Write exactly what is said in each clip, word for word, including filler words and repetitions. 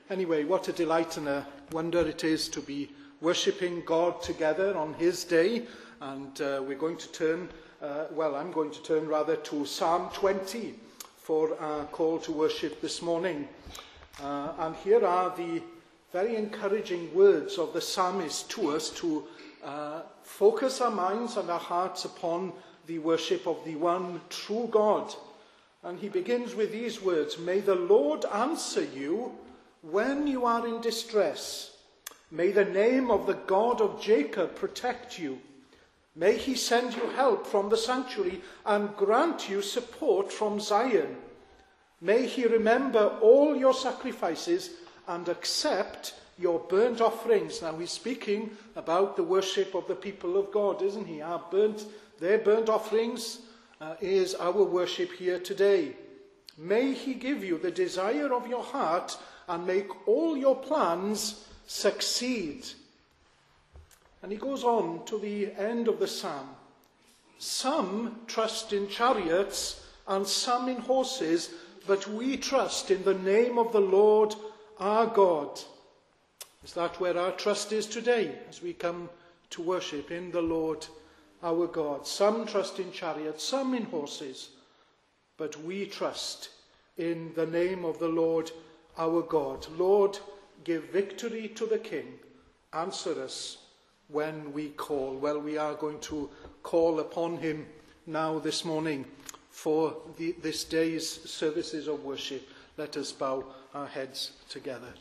Anyway, what a delight and a wonder it is to be worshipping God together on his day. And uh, we're going to turn, uh, well, I'm going to turn rather to Psalm twenty for our call to worship this morning. Uh, and here are the very encouraging words of the psalmist to us to uh, focus our minds and our hearts upon the worship of the one true God. And he begins with these words: "May the Lord answer you when you are in distress. May the name of the God of Jacob protect you. May he send you help from the sanctuary and grant you support from Zion. May he remember all your sacrifices and accept your burnt offerings." Now he's speaking about the worship of the people of God, isn't he? Our burnt, their burnt offerings uh, is our worship here today. May he give you the desire of your heart and make all your plans succeed. And he goes on to the end of the psalm. "Some trust in chariots and some in horses, but we trust in the name of the Lord our God." Is that where our trust is today as we come to worship in the Lord our God? Some trust in chariots, some in horses, but we trust in the name of the Lord our God. Lord, give victory to the King. Answer us when we call. Well, we are going to call upon him now this morning for the, this day's services of worship. Let us bow our heads together.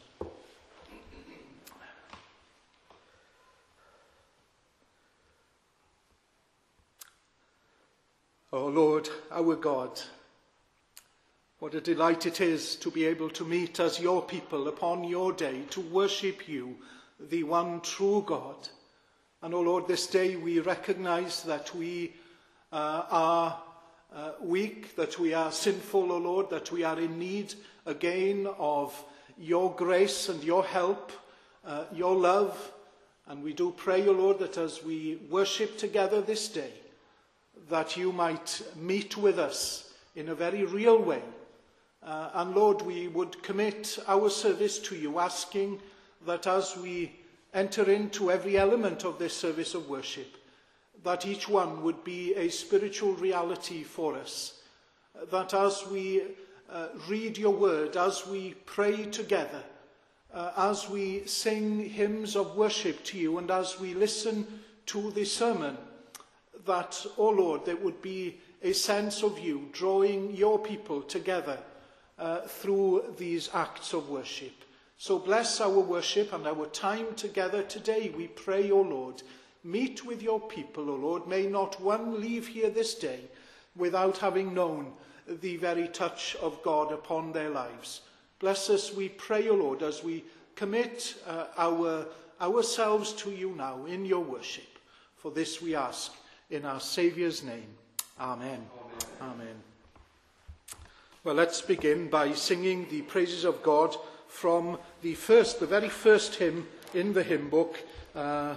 O Lord, our God, what a delight it is to be able to meet as your people upon your day, to worship you, the one true God. And, O Lord, this day we recognize that we uh, are uh, weak, that we are sinful, O Lord, that we are in need again of your grace and your help, uh, your love. And we do pray, O Lord, that as we worship together this day, that you might meet with us in a very real way. Uh, and Lord, we would commit our service to you, asking that as we enter into every element of this service of worship, that each one would be a spiritual reality for us. That as we uh, read your word, as we pray together, uh, as we sing hymns of worship to you, and as we listen to the sermon, that, oh Lord, there would be a sense of you drawing your people together Uh, through these acts of worship. So bless our worship and our time together today, we pray, O Lord. Meet with your people, O Lord. May not one leave here this day without having known the very touch of God upon their lives. Bless us, we pray, O Lord, as we commit uh, our, ourselves to you now in your worship. For this we ask in our Saviour's name. Amen. Amen. Amen. Well, let's begin by singing the praises of God from the first, the very first hymn in the hymn book. Uh,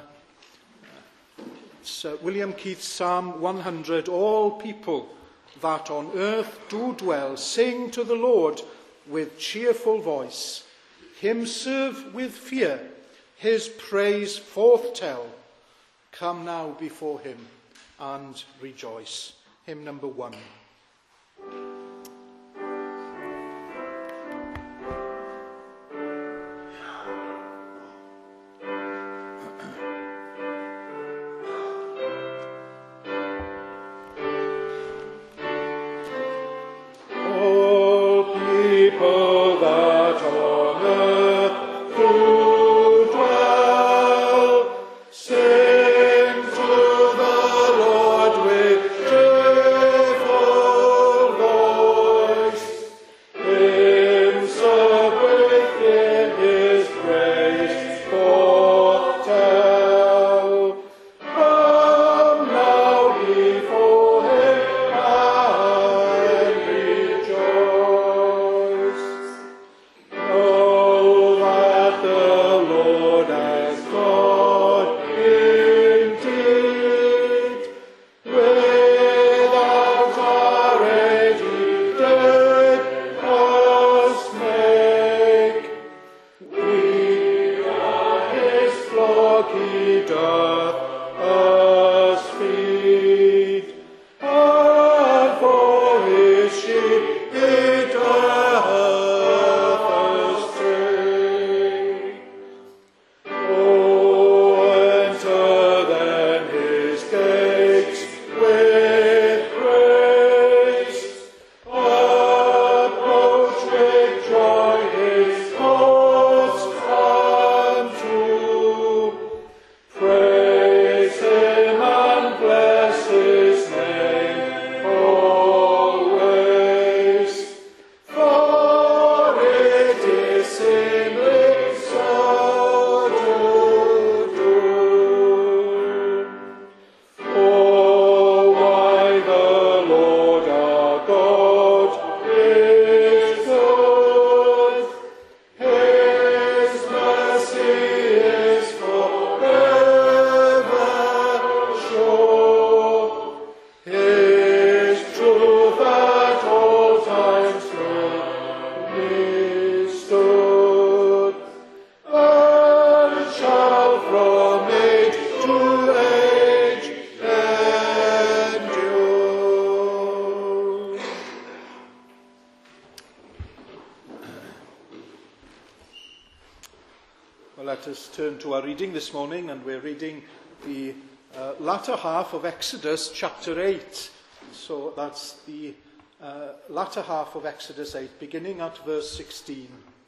it's uh, William Keith's Psalm one hundred. "All people that on earth do dwell, sing to the Lord with cheerful voice. Him serve with fear, his praise forth tell. Come now before him and rejoice." Hymn number one. Sing to the Lord with cheerful Well, let us turn to our reading this morning, and we're reading the uh, latter half of Exodus chapter eight. So that's the uh, latter half of Exodus eight, beginning at verse sixteen.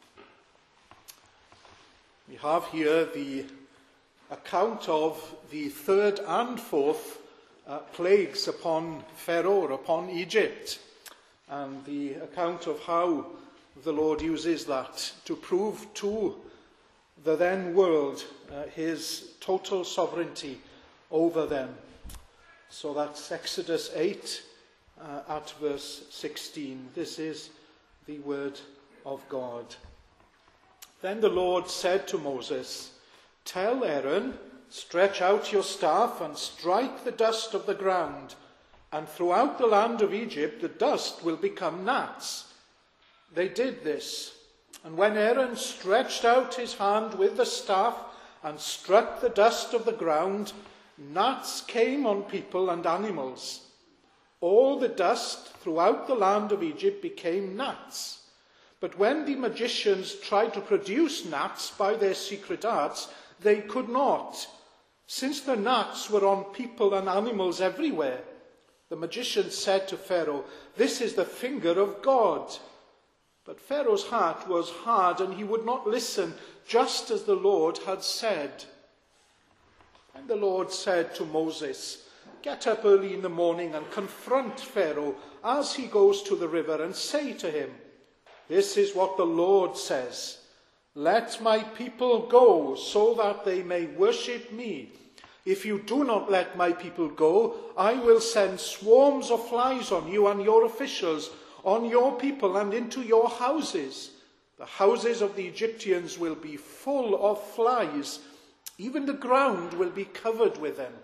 We have here the account of the third and fourth uh, plagues upon Pharaoh, upon Egypt, and the account of how the Lord uses that to prove to the then world uh, his total sovereignty over them. So that's Exodus eight uh, at verse sixteen. This is the word of God. Then the Lord said to Moses, "Tell Aaron, stretch out your staff and strike the dust of the ground, and throughout the land of Egypt the dust will become gnats." They did this. And when Aaron stretched out his hand with the staff and struck the dust of the ground, gnats came on people and animals. All the dust throughout the land of Egypt became gnats. But when the magicians tried to produce gnats by their secret arts, they could not, since the gnats were on people and animals everywhere. The magicians said to Pharaoh, "This is the finger of God." But Pharaoh's heart was hard, and he would not listen, just as the Lord had said. And the Lord said to Moses, "Get up early in the morning and confront Pharaoh as he goes to the river, and say to him, 'This is what the Lord says. Let my people go so that they may worship me. If you do not let my people go, I will send swarms of flies on you and your officials, on your people and into your houses. The houses of the Egyptians will be full of flies. Even the ground will be covered with them.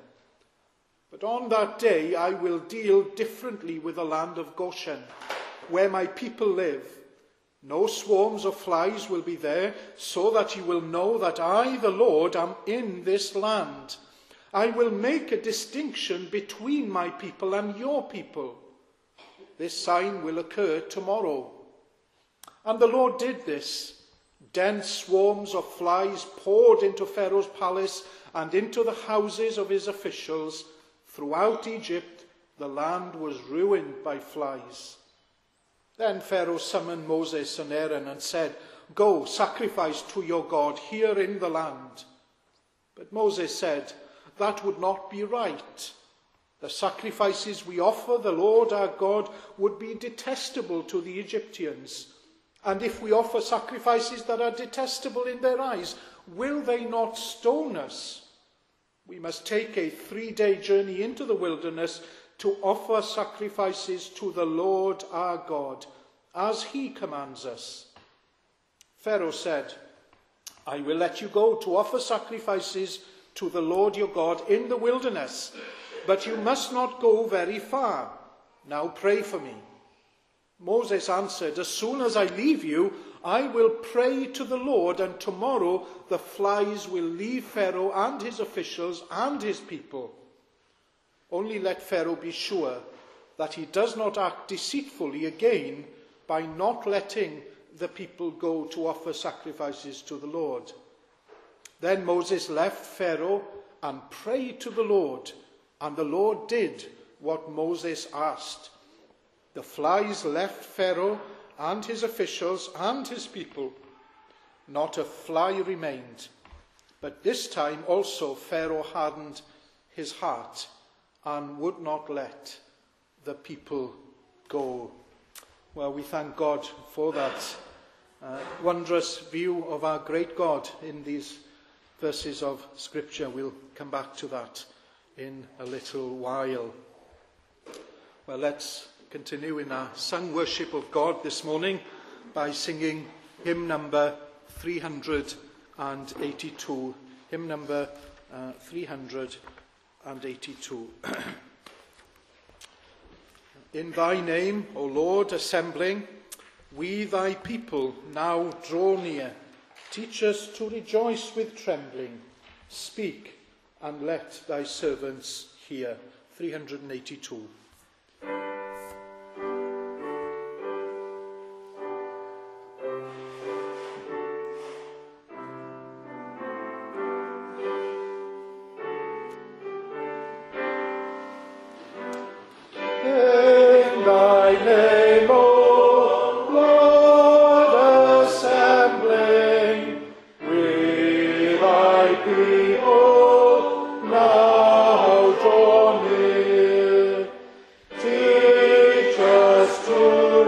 But on that day I will deal differently with the land of Goshen, where my people live. No swarms of flies will be there, so that you will know that I, the Lord, am in this land. I will make a distinction between my people and your people. This sign will occur tomorrow." And the Lord did this. Dense swarms of flies poured into Pharaoh's palace and into the houses of his officials. Throughout Egypt, the land was ruined by flies. Then Pharaoh summoned Moses and Aaron and said, "Go, sacrifice to your God here in the land." But Moses said, "That would not be right. The sacrifices we offer the Lord our God would be detestable to the Egyptians. And if we offer sacrifices that are detestable in their eyes, will they not stone us? We must take a three-day journey into the wilderness to offer sacrifices to the Lord our God, as he commands us." Pharaoh said, "I will let you go to offer sacrifices to the Lord your God in the wilderness, but you must not go very far. Now pray for me." Moses answered, "As soon as I leave you, I will pray to the Lord, and tomorrow the flies will leave Pharaoh and his officials and his people. Only let Pharaoh be sure that he does not act deceitfully again by not letting the people go to offer sacrifices to the Lord." Then Moses left Pharaoh and prayed to the Lord, and the Lord did what Moses asked. The flies left Pharaoh and his officials and his people. Not a fly remained. But this time also Pharaoh hardened his heart and would not let the people go. Well, we thank God for that uh, wondrous view of our great God in these verses of Scripture. We'll come back to that in a little while. Well, let's continue in our sung worship of God this morning by singing hymn number three hundred eighty-two. Hymn number uh, three hundred eighty-two. In thy name, O Lord, assembling, we thy people now draw near. Teach us to rejoice with trembling. Speak, and let thy servants hear. three hundred eighty-two. people now draw near. Teach us to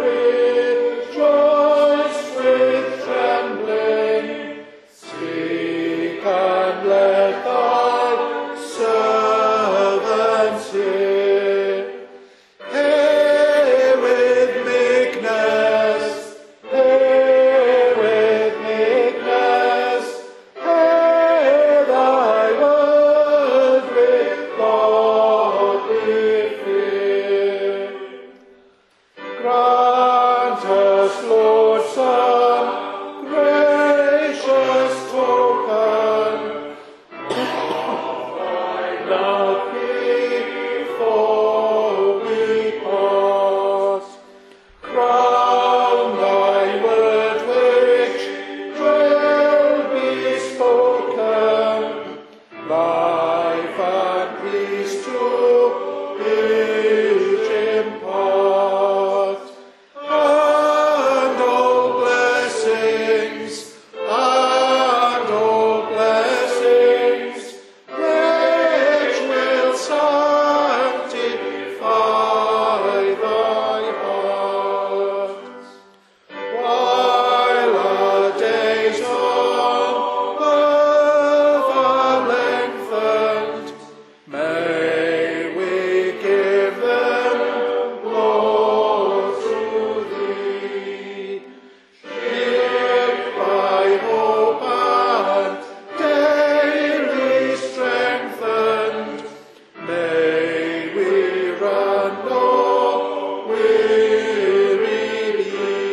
rejoice with trembling. Speak and let thy servants hear. Hear with meekness, hear with meekness, hear thy word with godly fear. Grant us, Lord, some gracious token of thy love before we pass. Crown thy word which will be spoken, life and peace to each impart. And all blessings, and all blessings, which will sanctify thy heart. While our days on earth are lengthened, may we give them, Lord, to thee. Shaped by hope and daily strengthened, may we run no weary.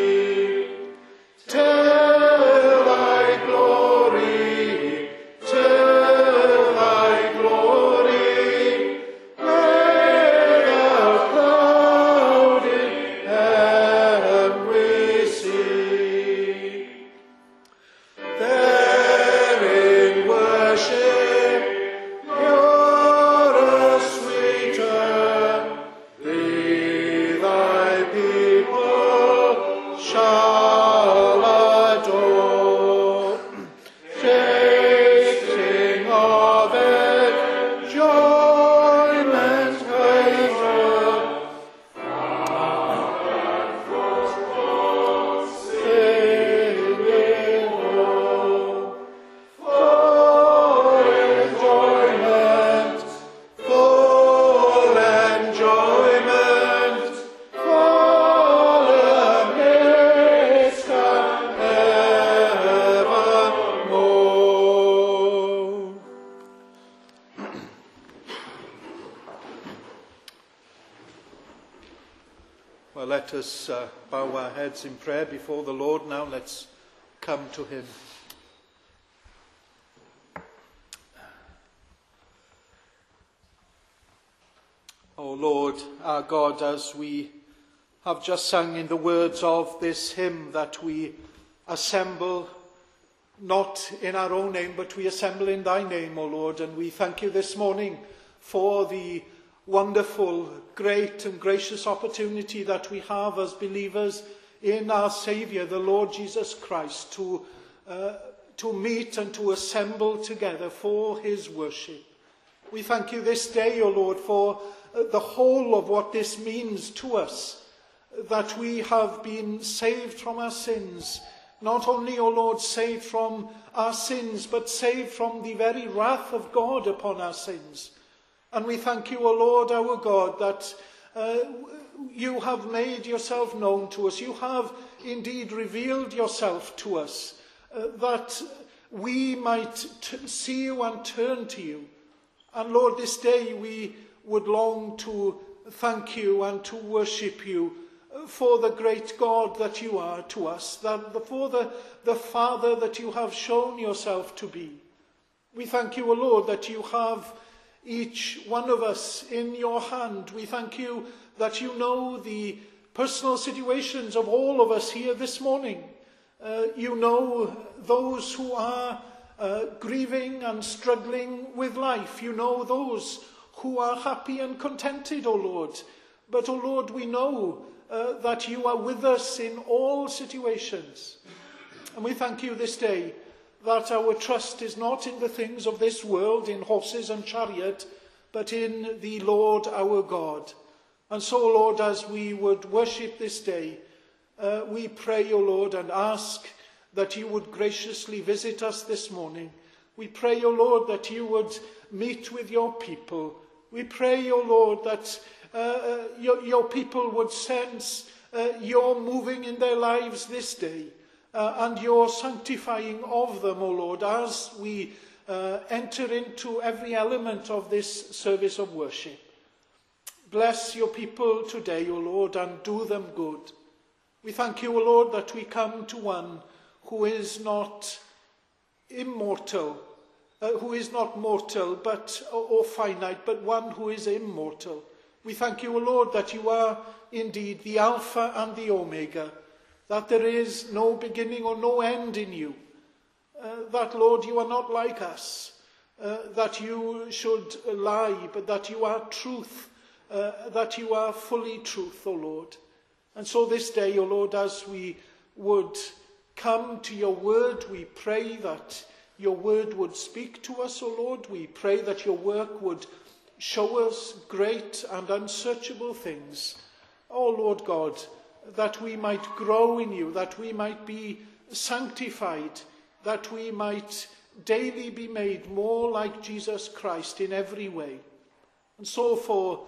Tell thy glory, tell thy glory, where the clouded heaven we see. There in worship, purer, sweeter, thee thy people shall adore. Tasting of enjoyment greater, singing oh, for enjoyment, full enjoyment, full amidst and evermore. Well, let us uh, bow our heads in prayer before the Lord now. Let's come to him. O Lord, our God, as we have just sung in the words of this hymn, that we assemble not in our own name, but we assemble in thy name, O Lord, and we thank you this morning for the wonderful, great and gracious opportunity that we have as believers in our Saviour, the Lord Jesus Christ, to, uh, to meet and to assemble together for his worship. We thank you this day, O Lord, for uh, the whole of what this means to us, that we have been saved from our sins. Not only, O Lord, saved from our sins, but saved from the very wrath of God upon our sins. And we thank you, O Lord, our God, that uh, you have made yourself known to us. You have indeed revealed yourself to us, uh, that we might t- see you and turn to you. And Lord, this day we would long to thank you and to worship you for the great God that you are to us, that for the, the Father that you have shown yourself to be. We thank you, O Lord, that you have each one of us in your hand. We thank you that you know the personal situations of all of us here this morning. Uh, you know those who are uh, grieving and struggling with life. You know those who are happy and contented, O Lord. But, O Lord, we know uh, that you are with us in all situations. And we thank you this day that our trust is not in the things of this world, in horses and chariot, but in the Lord our God. And so, Lord, as we would worship this day, uh, we pray, O Lord, and ask that you would graciously visit us this morning. We pray, O Lord, that you would meet with your people. We pray, O Lord, that uh, your, your people would sense uh, your moving in their lives this day uh, and your sanctifying of them, O Lord, as we uh, enter into every element of this service of worship. Bless your people today, O Lord, and do them good. We thank you, O Lord, that we come to one who is not immortal, uh, who is not mortal but or, or finite, but one who is immortal. We thank you, O Lord, that you are indeed the Alpha and the Omega, that there is no beginning or no end in you, uh, that, Lord, you are not like us, uh, that you should lie, but that you are truth, Uh, that you are fully truth, O Lord. And so this day, O Lord, as we would come to your word, we pray that your word would speak to us, O Lord. We pray that your work would show us great and unsearchable things. O Lord God, that we might grow in you, that we might be sanctified, that we might daily be made more like Jesus Christ in every way. And so for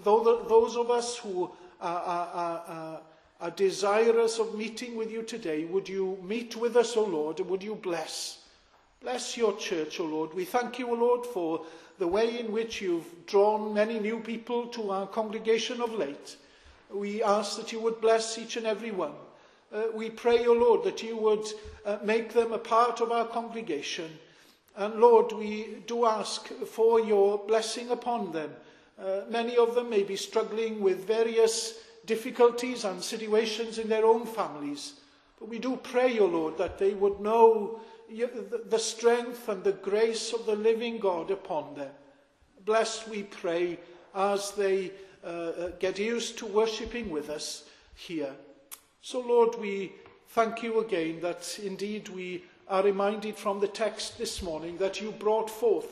those of us who are, are, are, are desirous of meeting with you today, would you meet with us, O Lord, and would you bless? Bless your church, O Lord. We thank you, O Lord, for the way in which you've drawn many new people to our congregation of late. We ask that you would bless each and every one. Uh, we pray, O Lord, that you would uh, make them a part of our congregation. And Lord, we do ask for your blessing upon them. Uh, many of them may be struggling with various difficulties and situations in their own families. But we do pray, O Lord, that they would know the strength and the grace of the living God upon them. Bless, we pray, as they uh, get used to worshipping with us here. So, Lord, we thank you again that indeed we are reminded from the text this morning that you brought forth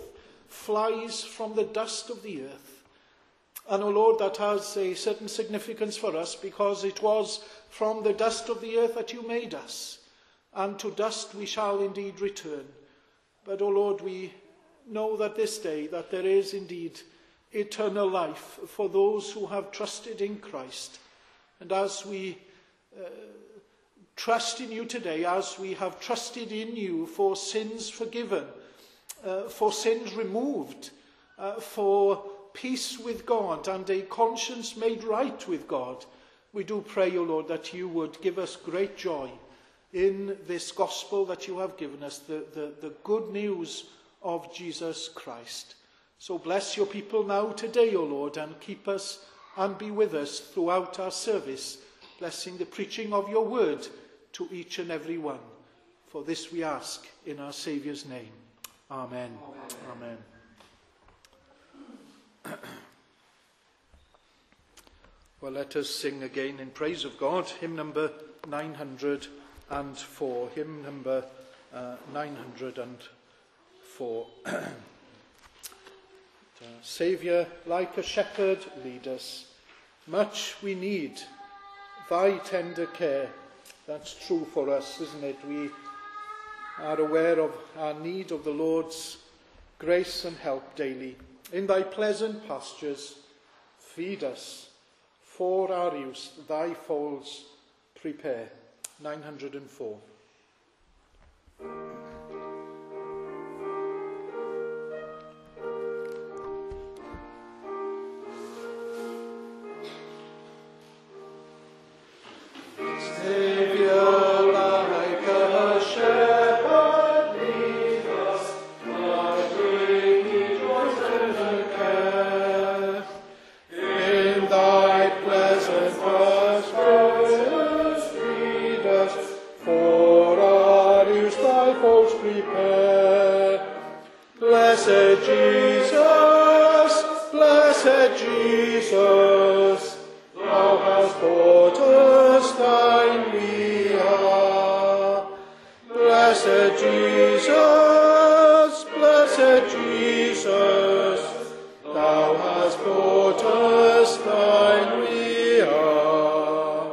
flies from the dust of the earth. And, O Lord, that has a certain significance for us, because it was from the dust of the earth that you made us, and to dust we shall indeed return. But, O Lord, we know that this day that there is indeed eternal life for those who have trusted in Christ. And as we uh, trust in you today, as we have trusted in you for sins forgiven, uh, for sins removed, uh, for peace with God and a conscience made right with God, we do pray, O Lord, that you would give us great joy in this gospel that you have given us, the, the, the good news of Jesus Christ. So bless your people now today, O Lord, and keep us and be with us throughout our service, blessing the preaching of your word to each and every one. For this we ask in our Saviour's name. Amen. Amen. Amen. Well, let us sing again in praise of God, hymn number nine hundred four. Hymn number uh, nine hundred four. Saviour, like a shepherd, lead us. Much we need thy tender care. That's true for us, isn't it? We are aware of our need of the Lord's grace and help daily. In thy pleasant pastures, feed us. For our use, thy folds prepare. nine hundred four. Blessed Jesus, blessed Jesus, thou hast taught us thine we are. Blessed Blessed Jesus, blessed Jesus, thou hast brought us thine weal.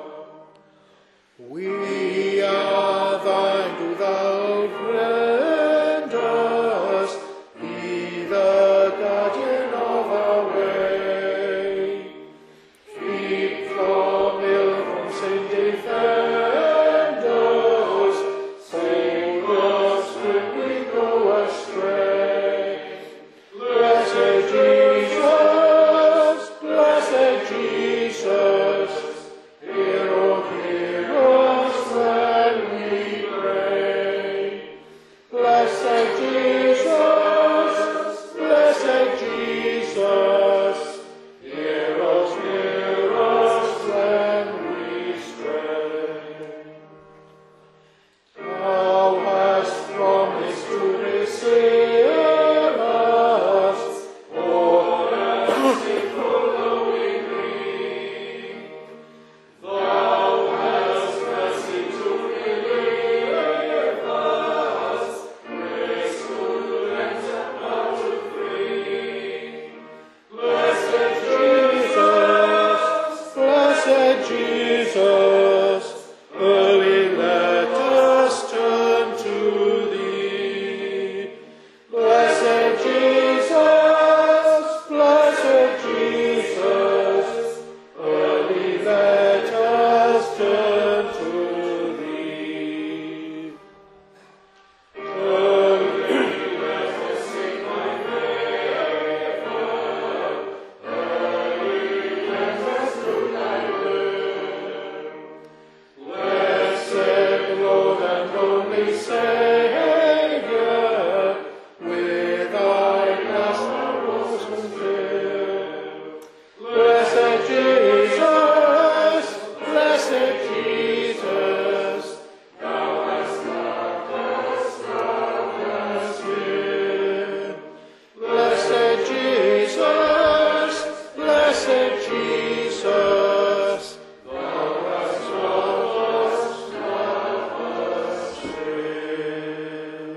We are thine, do thou friend us, be the guardian of our way. Keep from ill, from sin defend us, save us when we go astray. Blessed Jesus, blessed Jesus, hear, O hear us when we pray. Blessed Jesus, blessed Jesus, hear us, hear us when we stray. Thou hast promised to receive us, oh, merciful knowing Thee. Thou hast mercy to relieve us, grace to cleanse and not to free. Blessed Jesus, blessed Jesus, early let us turn to Thee. Blessed Jesus, blessed Jesus, early let us turn to Thee. Early let us sing Thy favour, early let us do Thy will. Blessed Lord and only Saviour, with Thy last hours fulfilled. Blessed Jesus, blessed Jesus, Thou hast loved us, loved us here. Blessed Jesus, blessed Jesus, Thou hast loved us, loved us here.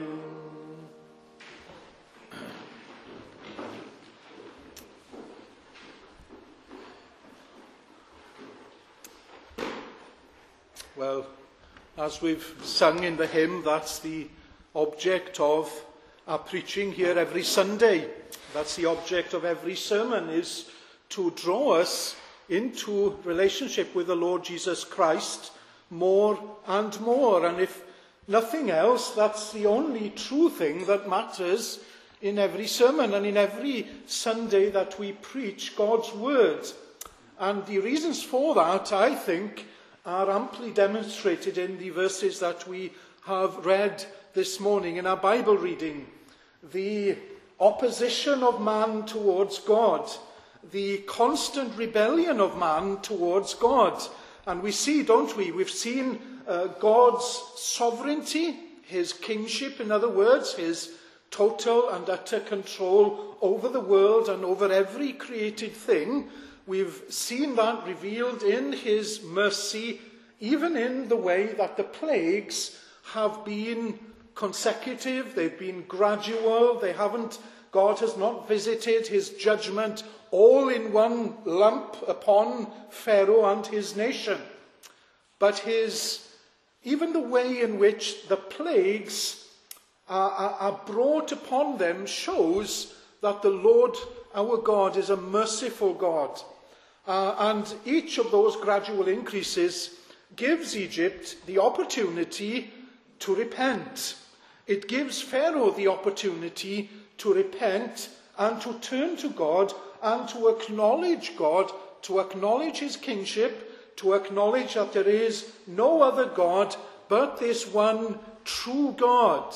Well, as we've sung in the hymn, that's the object of our preaching here every Sunday. That's the object of every sermon, is to draw us into relationship with the Lord Jesus Christ more and more. And if nothing else, that's the only true thing that matters in every sermon and in every Sunday that we preach God's word. And the reasons for that, I think, are amply demonstrated in the verses that we have read this morning in our Bible reading. The opposition of man towards God, the constant rebellion of man towards God. And we see, don't we, we've seen uh, God's sovereignty, his kingship, in other words, his total and utter control over the world and over every created thing. We've seen that revealed in his mercy, even in the way that the plagues have been consecutive, they've been gradual, they haven't, God has not visited his judgment all in one lump upon Pharaoh and his nation. But his, even the way in which the plagues are, are, are brought upon them shows that the Lord our God is a merciful God. Uh, and each of those gradual increases gives Egypt the opportunity to repent. It gives Pharaoh the opportunity to repent and to turn to God and to acknowledge God, to acknowledge his kingship, to acknowledge that there is no other God but this one true God.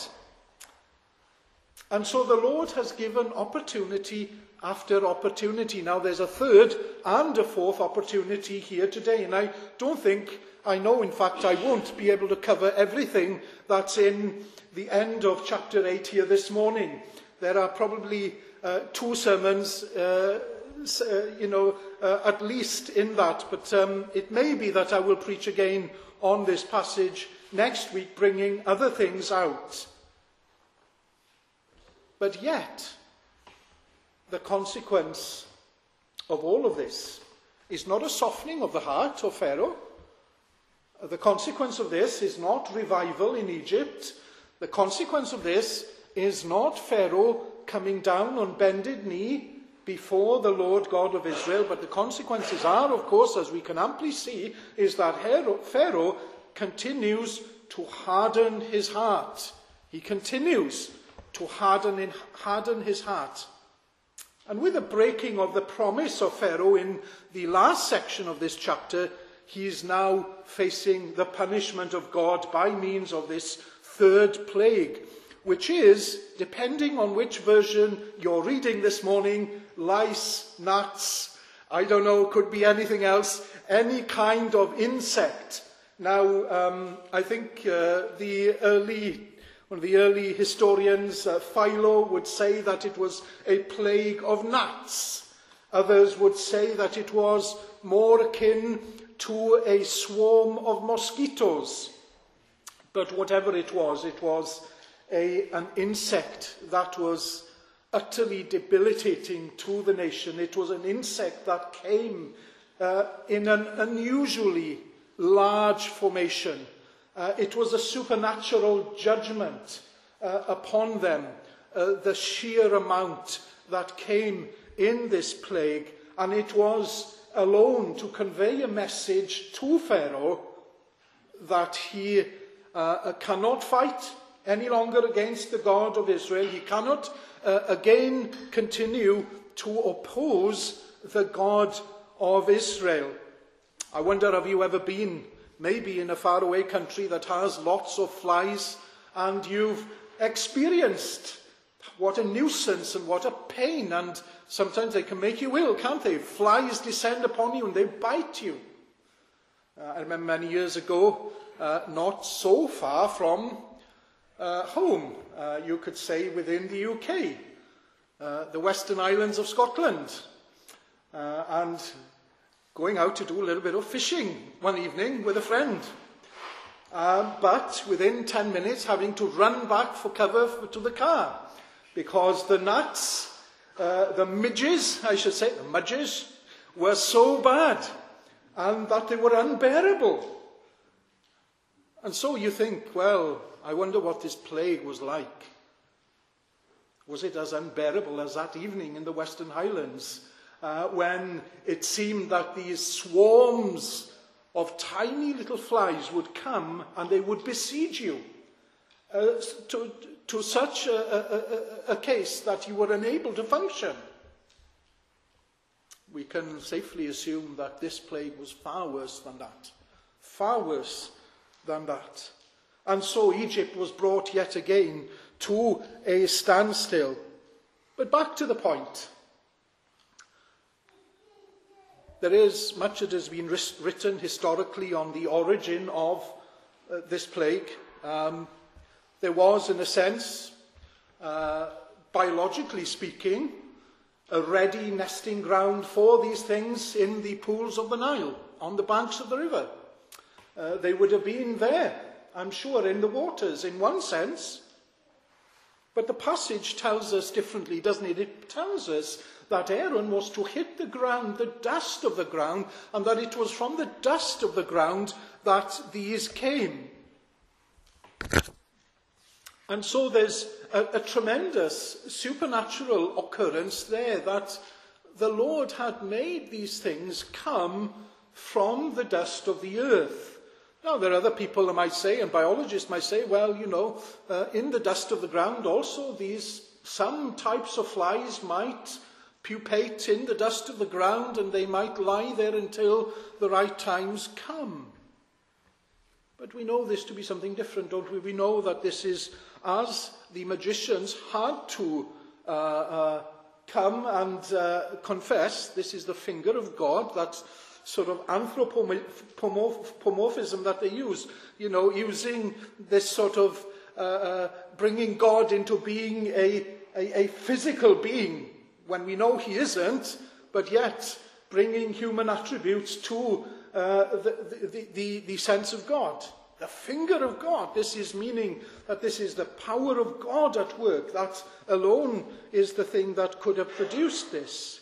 And so the Lord has given opportunity after opportunity. Now there's a third and a fourth opportunity here today, and I don't think, I know in fact I won't be able to cover everything that's in the end of chapter eight here this morning. There are probably uh, two sermons, uh, uh, you know, uh, at least in that, but um, it may be that I will preach again on this passage next week bringing other things out. But yet, the consequence of all of this is not a softening of the heart of Pharaoh. The consequence of this is not revival in Egypt. The consequence of this is not Pharaoh coming down on bended knee before the Lord God of Israel, but the consequences are, of course, as we can amply see, is that Pharaoh continues to harden his heart. He continues to harden, in, harden his heart. And with the breaking of the promise of Pharaoh in the last section of this chapter, he is now facing the punishment of God by means of this third plague, which is, depending on which version you're reading this morning, lice, gnats, I don't know, could be anything else, any kind of insect. Now, um, I think uh, the early, one of the early historians, uh, Philo, would say that it was a plague of gnats. Others would say that it was more akin to a swarm of mosquitoes. But whatever it was, it was a, an insect that was utterly debilitating to the nation. It was an insect that came uh, in an unusually large formation. Uh, it was a supernatural judgment uh, upon them, uh, the sheer amount that came in this plague, and it was alone to convey a message to Pharaoh that he uh, cannot fight any longer against the God of Israel. He cannot uh, again continue to oppose the God of Israel. I wonder, have you ever been maybe in a faraway country that has lots of flies, and you've experienced what a nuisance and what a pain, and sometimes they can make you ill, can't they? Flies descend upon you and they bite you. Uh, I remember many years ago, uh, not so far from uh, home, uh, you could say within the U K, uh, the Western Islands of Scotland, uh, and going out to do a little bit of fishing one evening with a friend. Uh, but within ten minutes having to run back for cover for, to the car, because the gnats, uh, the midges, I should say, the mudges, were so bad and that they were unbearable. And so you think, well, I wonder what this plague was like. Was it as unbearable as that evening in the Western Highlands, uh, when it seemed that these swarms of tiny little flies would come and they would besiege you, uh, to, to such a, a, a, a case that you were unable to function? We can safely assume that this plague was far worse than that. Far worse than that. And so Egypt was brought yet again to a standstill. But back to the point. There is much that has been written historically on the origin of uh, this plague. Um, there was, in a sense, uh, biologically speaking, a ready nesting ground for these things in the pools of the Nile, on the banks of the river. Uh, they would have been there, I'm sure, in the waters, in one sense. But the passage tells us differently, doesn't it? It tells us that Aaron was to hit the ground, the dust of the ground, and that it was from the dust of the ground that these came. And so there's a, a tremendous supernatural occurrence there, that the Lord had made these things come from the dust of the earth. Now, there are other people that might say, and biologists might say, well, you know, uh, in the dust of the ground also, these some types of flies might pupate in the dust of the ground, and they might lie there until the right times come. But we know this to be something different, don't we? We know that this is, as the magicians had to uh, uh, come and uh, confess, this is the finger of God, that sort of anthropomorphism that they use, you know, using this sort of uh, uh, bringing God into being a, a, a physical being, when we know he isn't, but yet bringing human attributes to uh, the, the, the, the sense of God. The finger of God. This is meaning that this is the power of God at work. That alone is the thing that could have produced this.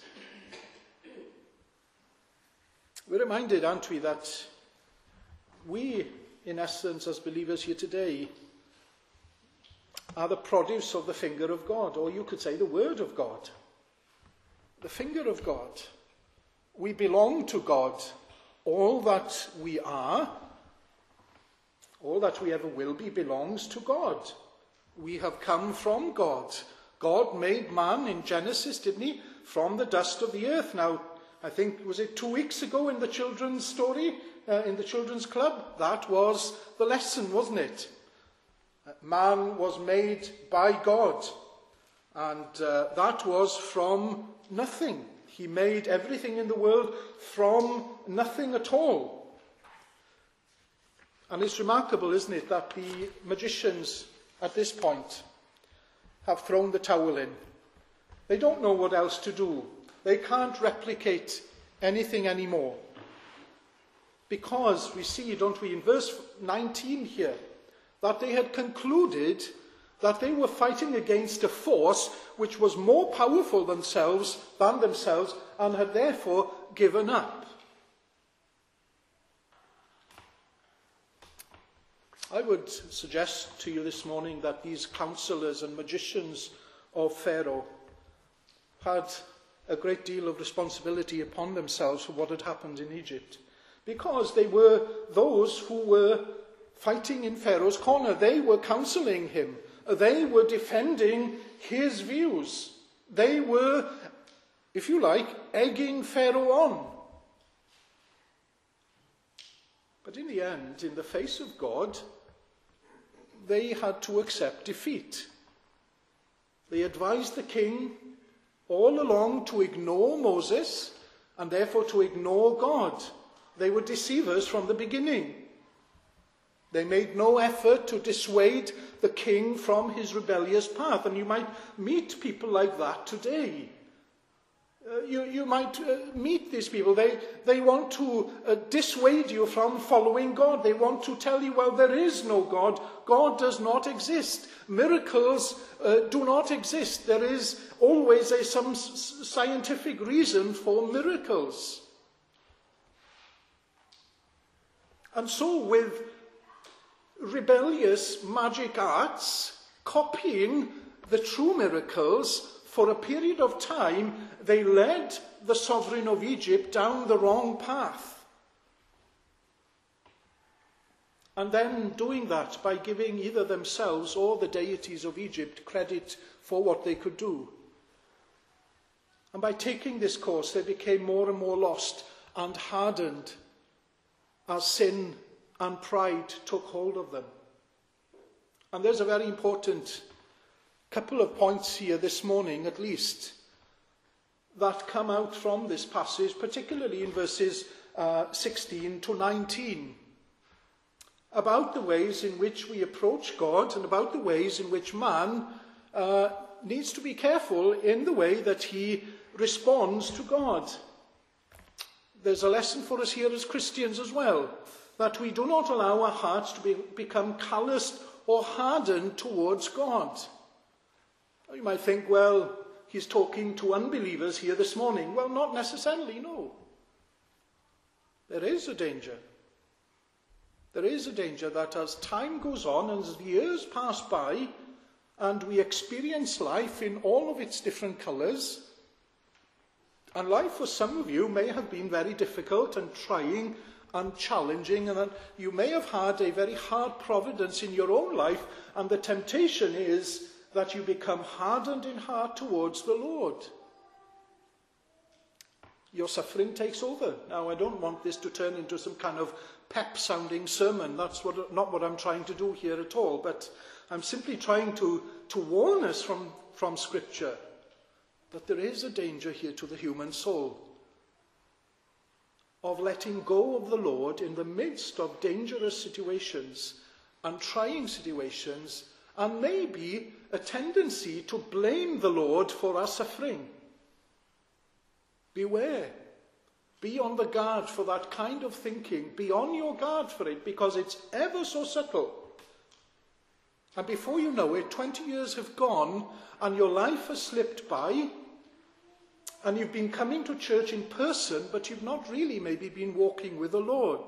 We're reminded, aren't we, that we, in essence, as believers here today, are the produce of the finger of God, or you could say the word of God. The finger of God. We belong to God. All that we are, all that we ever will be, belongs to God. We have come from God. God made man in Genesis, didn't he? From the dust of the earth. Now, I think, was it two weeks ago in the children's story, uh, in the children's club? That was the lesson, wasn't it? Man was made by God, and uh, that was from nothing. He made everything in the world from nothing at all. And it's remarkable, isn't it, that the magicians at this point have thrown the towel in. They don't know what else to do. They can't replicate anything anymore. Because we see, don't we, in verse nineteen here, that they had concluded that they were fighting against a force which was more powerful themselves than themselves, and had therefore given up. I would suggest to you this morning that these counselors and magicians of Pharaoh had a great deal of responsibility upon themselves for what had happened in Egypt, because they were those who were fighting in Pharaoh's corner. They were counseling him. They were defending his views. They were, if you like, egging Pharaoh on. But in the end, in the face of God, they had to accept defeat. They advised the king all along to ignore Moses and therefore to ignore God. They were deceivers from the beginning. They made no effort to dissuade the king from his rebellious path. And you might meet people like that today. Uh, you, you might uh, meet these people. They, they want to uh, dissuade you from following God. They want to tell you, well, there is no God. God does not exist. Miracles uh, do not exist. There is always a, some s- scientific reason for miracles. And so with rebellious magic arts, copying the true miracles, for a period of time, they led the sovereign of Egypt down the wrong path. And then doing that by giving either themselves or the deities of Egypt credit for what they could do. And by taking this course, they became more and more lost and hardened as sin and pride took hold of them. And there's a very important couple of points here this morning, at least, that come out from this passage, particularly in verses uh, sixteen to nineteen, about the ways in which we approach God and about the ways in which man uh, needs to be careful in the way that he responds to God. There's a lesson for us here as Christians as well, that we do not allow our hearts to be, become calloused or hardened towards God. You might think, well, he's talking to unbelievers here this morning. Well, not necessarily, no. There is a danger. There is a danger that as time goes on and as the years pass by and we experience life in all of its different colours, and life for some of you may have been very difficult and trying and challenging, and that you may have had a very hard providence in your own life, and the temptation is that you become hardened in heart towards the Lord. Your suffering takes over. Now, I don't want this to turn into some kind of pep-sounding sermon. That's what, not what I'm trying to do here at all. But I'm simply trying to, to warn us from, from Scripture that there is a danger here to the human soul of letting go of the Lord in the midst of dangerous situations and trying situations, and maybe a tendency to blame the Lord for our suffering. Beware. Be on the guard for that kind of thinking. Be on your guard for it, because it's ever so subtle. And before you know it, twenty years have gone and your life has slipped by, and you've been coming to church in person, but you've not really maybe been walking with the Lord.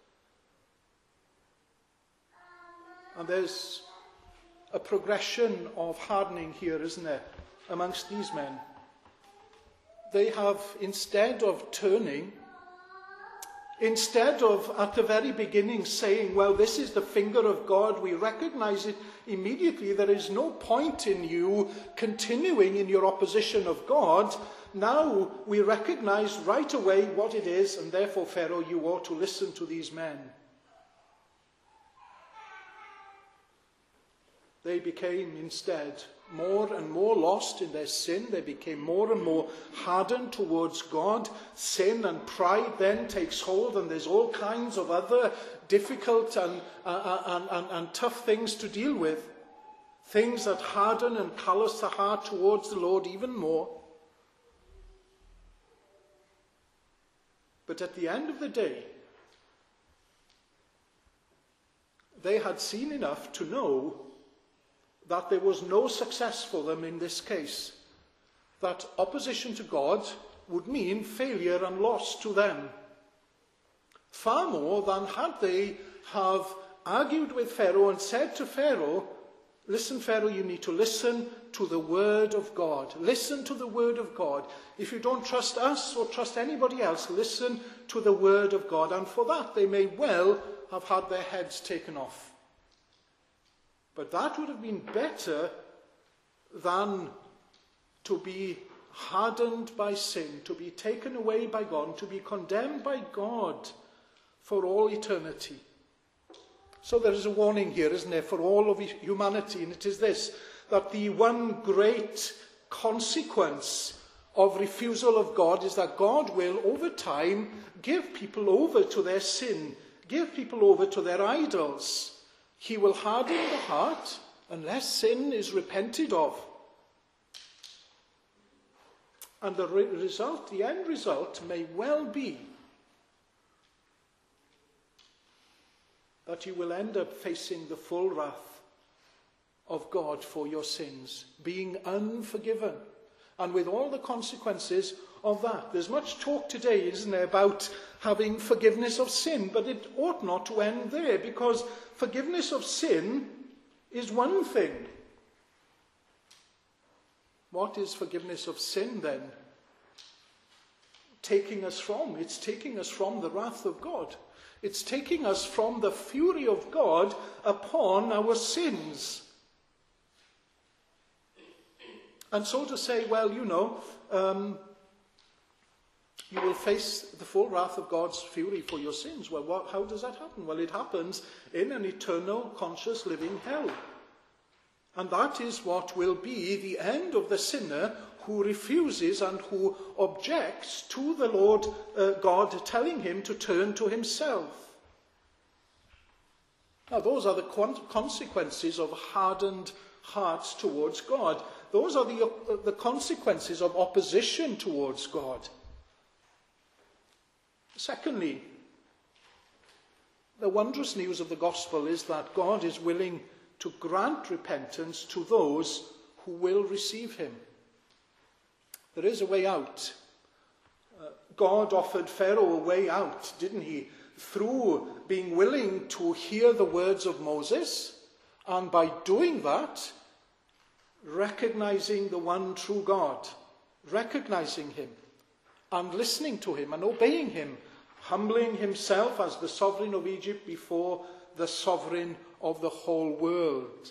And there's a progression of hardening here, isn't there, amongst these men. They have, instead of turning, instead of at the very beginning saying, well, this is the finger of God, we recognize it immediately, there is no point in you continuing in your opposition of God. Now we recognize right away what it is, and therefore, Pharaoh, you ought to listen to these men. They became instead more and more lost in their sin. They became more and more hardened towards God. Sin and pride then takes hold, and there's all kinds of other difficult and, uh, and, and, and tough things to deal with. Things that harden and callous the heart towards the Lord even more. But at the end of the day, they had seen enough to know that there was no success for them in this case, that opposition to God would mean failure and loss to them, far more than had they have argued with Pharaoh and said to Pharaoh, listen, Pharaoh, you need to listen to the word of God. Listen to the word of God. If you don't trust us or trust anybody else, listen to the word of God. And for that, they may well have had their heads taken off. But that would have been better than to be hardened by sin, to be taken away by God, to be condemned by God for all eternity. So there is a warning here, isn't there, for all of humanity, and it is this, that the one great consequence of refusal of God is that God will, over time, give people over to their sin, give people over to their idols. He will harden the heart unless sin is repented of. And the re- result, the end result, may well be that you will end up facing the full wrath of God for your sins, being unforgiven, and with all the consequences of that. There's much talk today, isn't there, about having forgiveness of sin, but it ought not to end there, because forgiveness of sin is one thing. What is forgiveness of sin then taking us from? It's taking us from the wrath of God. It's taking us from the fury of God upon our sins. And so to say, well, you know, um, you will face the full wrath of God's fury for your sins. Well, what, how does that happen? Well, it happens in an eternal, conscious, living hell. And that is what will be the end of the sinner who refuses and who objects to the Lord uh, God telling him to turn to himself. Now, those are the consequences of hardened hearts towards God. Those are the, uh, the consequences of opposition towards God. Secondly, the wondrous news of the gospel is that God is willing to grant repentance to those who will receive him. There is a way out. Uh, God offered Pharaoh a way out, didn't he? Through being willing to hear the words of Moses, and by doing that, recognizing the one true God, recognizing him, and listening to him and obeying him, humbling himself as the sovereign of Egypt before the sovereign of the whole world.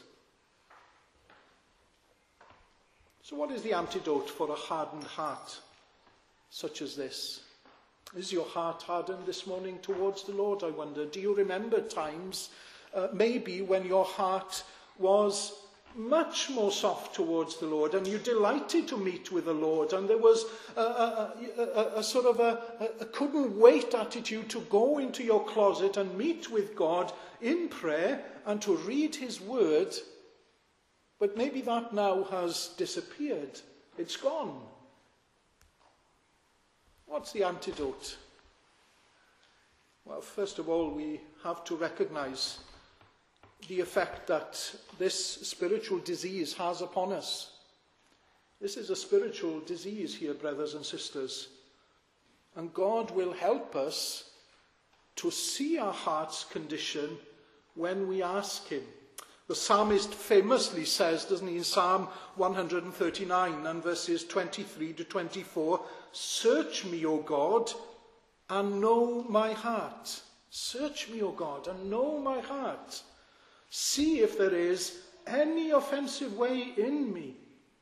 So what is the antidote for a hardened heart such as this? Is your heart hardened this morning towards the Lord, I wonder? Do you remember times, uh, maybe when your heart was much more soft towards the Lord, and you delighted to meet with the Lord, and there was a, a, a, a sort of a, a couldn't wait attitude to go into your closet and meet with God in prayer and to read his word, but maybe that now has disappeared. It's gone. What's the antidote? Well, first of all, we have to recognize the effect that this spiritual disease has upon us. This is a spiritual disease here, brothers and sisters. And God will help us to see our heart's condition when we ask him. The psalmist famously says, doesn't he, in Psalm one thirty-nine and verses twenty-three to twenty-four, "Search me, O God, and know my heart." Search me, O God, and know my heart. See if there is any offensive way in me.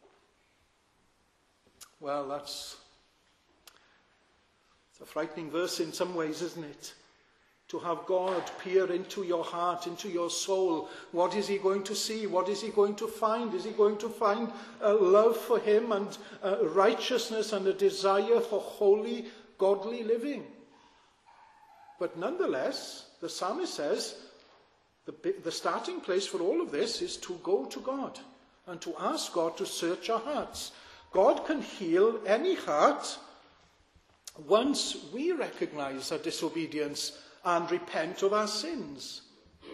Well, that's it's a frightening verse in some ways, isn't it? To have God peer into your heart, into your soul. What is he going to see? What is he going to find? Is he going to find a love for him and uh, righteousness and a desire for holy, godly living? But nonetheless, the psalmist says, the, the starting place for all of this is to go to God and to ask God to search our hearts. God can heal any heart once we recognize our disobedience and repent of our sins.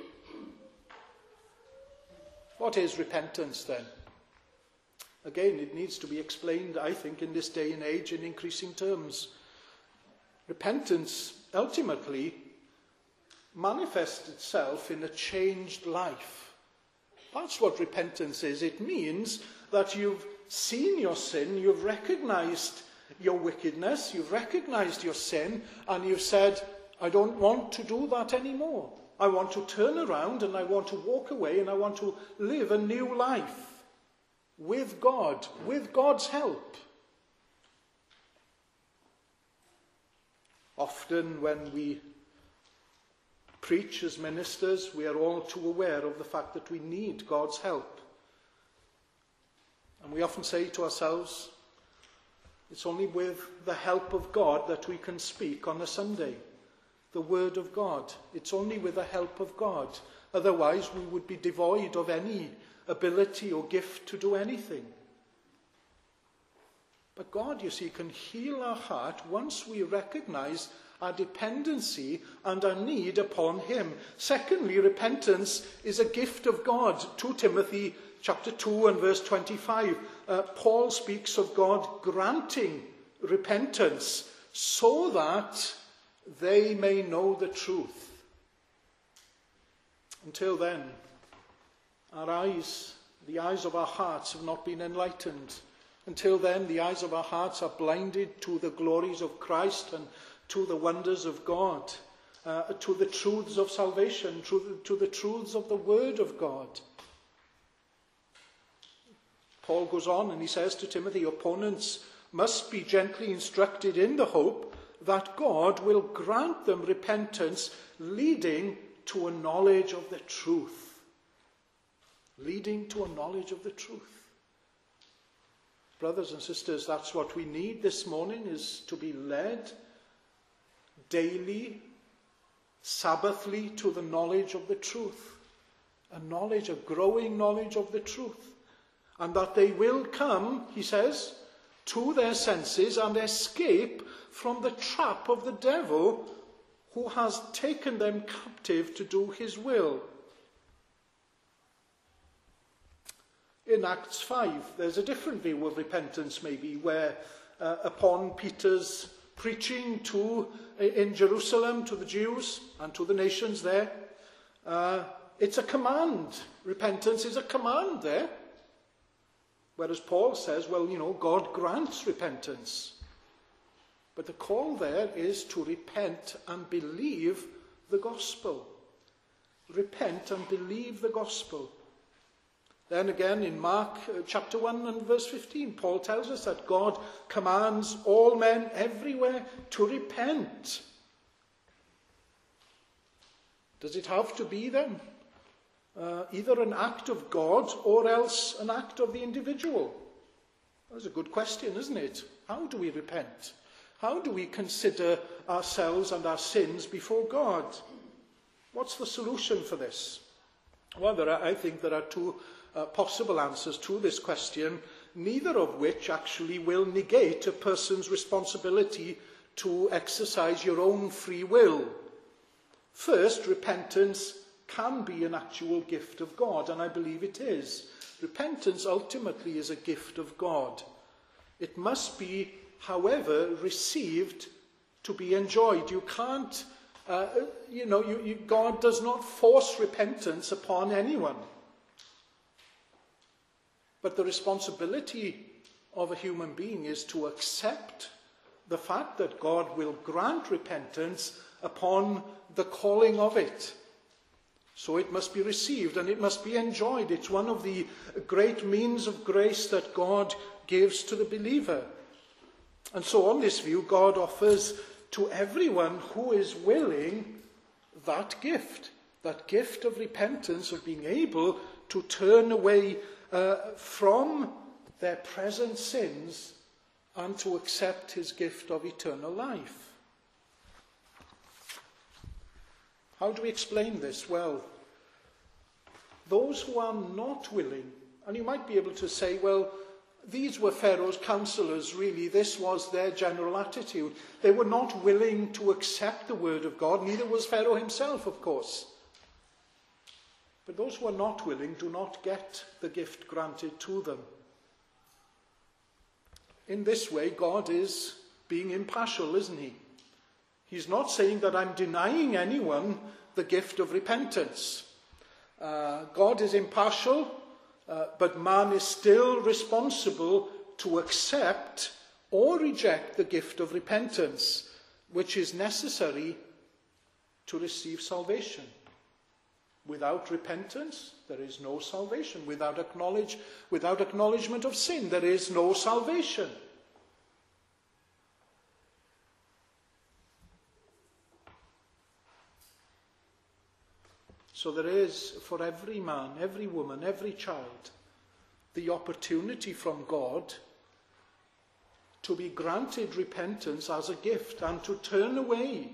What is repentance then? Again, it needs to be explained, I think, in this day and age in increasing terms. Repentance ultimately manifests itself in a changed life. That's what repentance is. It means that you've seen your sin, you've recognized your wickedness, you've recognized your sin, and you've said, I don't want to do that anymore. I want to turn around and I want to walk away and I want to live a new life with God, with God's help. Often when we preach as ministers, we are all too aware of the fact that we need God's help. And we often say to ourselves, it's only with the help of God that we can speak on a Sunday. The word of God. It's only with the help of God. Otherwise, we would be devoid of any ability or gift to do anything. But God, you see, can heal our heart once we recognize our dependency and our need upon him. Secondly, repentance is a gift of God. Second Timothy chapter two and verse twenty-five, uh, Paul speaks of God granting repentance so that they may know the truth. Until then, our eyes, the eyes of our hearts have not been enlightened. Until then, the eyes of our hearts are blinded to the glories of Christ and to the wonders of God, uh, to the truths of salvation, to the, to the truths of the Word of God. Paul goes on and he says to Timothy, opponents must be gently instructed in the hope that God will grant them repentance leading to a knowledge of the truth. Leading to a knowledge of the truth. Brothers and sisters, that's what we need this morning, is to be led daily, Sabbathly, to the knowledge of the truth. A knowledge, a growing knowledge of the truth. And that they will come, he says, to their senses and escape from the trap of the devil who has taken them captive to do his will. In Acts five, there's a different view of repentance maybe, where uh, upon Peter's preaching to in Jerusalem to the Jews and to the nations there, uh, it's a command. Repentance is a command there. Whereas Paul says, well, you know, God grants repentance. But the call there is to repent and believe the gospel. Repent and believe the gospel. Then again in Mark uh, chapter one and verse fifteen, Paul tells us that God commands all men everywhere to repent. Does it have to be then uh, either an act of God or else an act of the individual? That's a good question, isn't it? How do we repent? How do we consider ourselves and our sins before God? What's the solution for this? Well, there are, I think there are two uh, possible answers to this question, neither of which actually will negate a person's responsibility to exercise your own free will. First, repentance can be an actual gift of God, and I believe it is. Repentance ultimately is a gift of God. It must be, however, received to be enjoyed. You can't, uh, you know, you, you, God does not force repentance upon anyone. But the responsibility of a human being is to accept the fact that God will grant repentance upon the calling of it. So it must be received and it must be enjoyed. It's one of the great means of grace that God gives to the believer. And so on this view, God offers to everyone who is willing that gift, that gift of repentance, of being able to turn away uh, from their present sins and to accept his gift of eternal life. How do we explain this? Well, those who are not willing, and you might be able to say, well, these were Pharaoh's counselors, really. This was their general attitude. They were not willing to accept the word of God. Neither was Pharaoh himself, of course. But those who are not willing do not get the gift granted to them. In this way, God is being impartial, isn't he? He's not saying that I'm denying anyone the gift of repentance. Uh, God is impartial, uh, but man is still responsible to accept or reject the gift of repentance, which is necessary to receive salvation. Without repentance, there is no salvation. Without acknowledge, without acknowledgement of sin, there is no salvation. So there is, for every man, every woman, every child, the opportunity from God to be granted repentance as a gift and to turn away,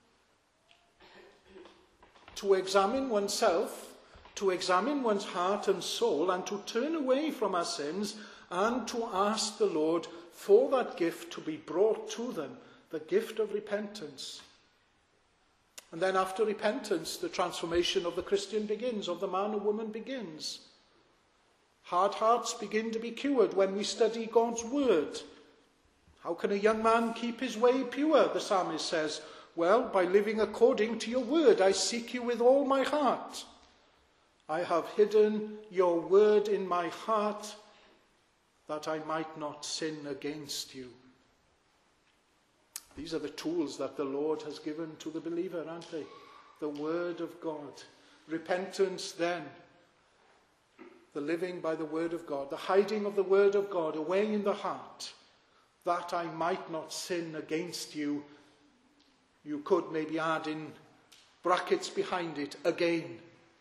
to examine oneself, to examine one's heart and soul, and to turn away from our sins and to ask the Lord for that gift to be brought to them, the gift of repentance. And then after repentance, the transformation of the Christian begins, of the man or woman begins. Hard hearts begin to be cured when we study God's word. How can a young man keep his way pure, the psalmist says? Well, by living according to your word. I seek you with all my heart. I have hidden your word in my heart that I might not sin against you. These are the tools that the Lord has given to the believer, aren't they? The word of God. Repentance then. The living by the word of God. The hiding of the word of God away in the heart, that I might not sin against you. You could maybe add in brackets behind it, again.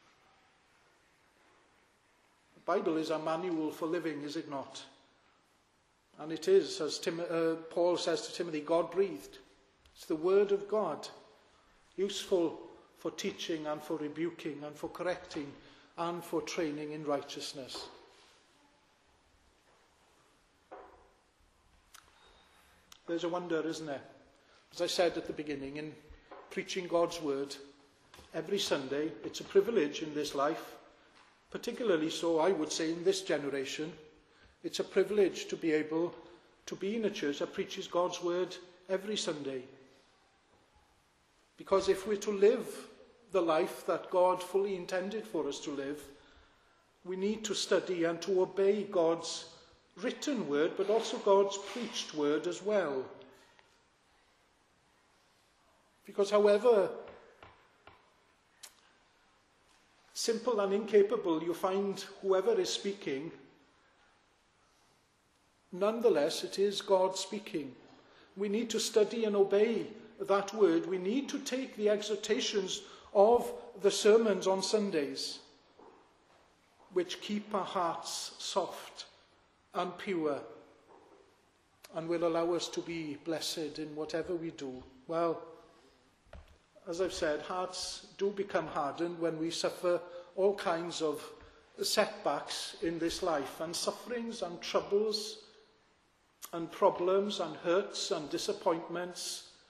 The Bible is a manual for living, is it not? And it is, as Tim, uh, Paul says to Timothy, God-breathed. It's the word of God, useful for teaching and for rebuking and for correcting and for training in righteousness. There's a wonder, isn't there? As I said at the beginning, in preaching God's word every Sunday, it's a privilege in this life, particularly so, I would say, in this generation. It's a privilege to be able to be in a church that preaches God's word every Sunday. Because if we're to live the life that God fully intended for us to live, we need to study and to obey God's written word, but also God's preached word as well. Because however simple and incapable you find whoever is speaking, nonetheless, it is God speaking. We need to study and obey that word. We need to take the exhortations of the sermons on Sundays, which keep our hearts soft and pure and will allow us to be blessed in whatever we do. Well, as I've said, hearts do become hardened when we suffer all kinds of setbacks in this life, and sufferings and troubles and problems and hurts and disappointments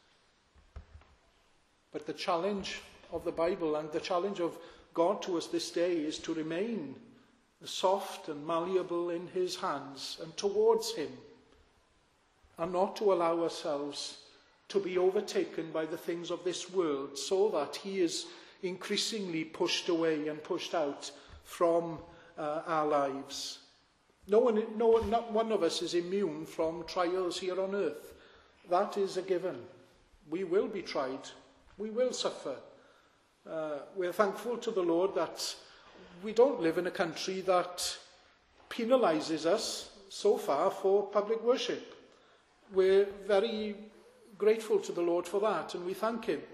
But the challenge of the Bible and the challenge of God to us this day is to remain soft and malleable in his hands and towards him, and not to allow ourselves to be overtaken by the things of this world, so that he is increasingly pushed away and pushed out from uh, our lives. No one, no one, not one of us is immune from trials here on earth. That is a given. We will be tried. We will suffer. Uh, we're thankful to the Lord that we don't live in a country that penalises us so far for public worship. We're very grateful to the Lord for that, and we thank him.